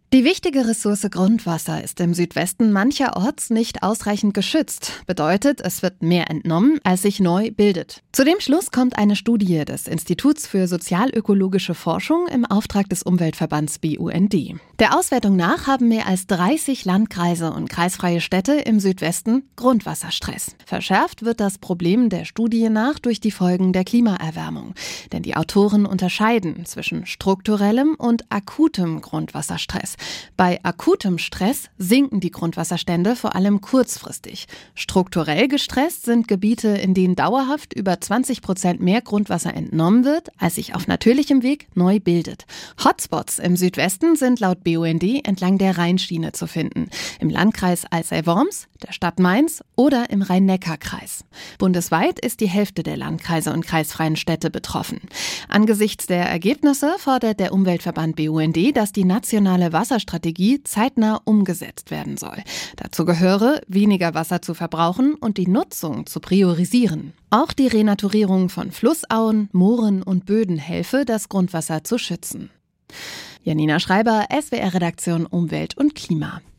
Die wichtige Ressource Grundwasser ist im Südwesten mancherorts nicht ausreichend geschützt. Bedeutet, es wird mehr entnommen, als sich neu bildet. Zu dem Schluss kommt eine Studie des Instituts für sozialökologische Forschung im Auftrag des Umweltverbands BUND. Der Auswertung nach haben mehr als 30 Landkreise und kreisfreie Städte im Südwesten Grundwasserstress. Verschärft wird das Problem der Studie nach durch die Folgen der Klimaerwärmung. Denn die Autoren unterscheiden zwischen strukturellem und akutem Grundwasserstress. Bei akutem Stress sinken die Grundwasserstände vor allem kurzfristig. Strukturell gestresst sind Gebiete, in denen dauerhaft über 20% mehr Grundwasser entnommen wird, als sich auf natürlichem Weg neu bildet. Hotspots im Südwesten sind laut BUND entlang der Rheinschiene zu finden. Im Landkreis Alzey-Worms, der Stadt Mainz oder im Rhein-Neckar-Kreis. Bundesweit ist die Hälfte der Landkreise und kreisfreien Städte betroffen. Angesichts der Ergebnisse fordert der Umweltverband BUND, dass die nationale Wasserstrategie zeitnah umgesetzt werden soll. Dazu gehöre, weniger Wasser zu verbrauchen und die Nutzung zu priorisieren. Auch die Renaturierung von Flussauen, Mooren und Böden helfe, das Grundwasser zu schützen. Janina Schreiber, SWR-Redaktion Umwelt und Klima.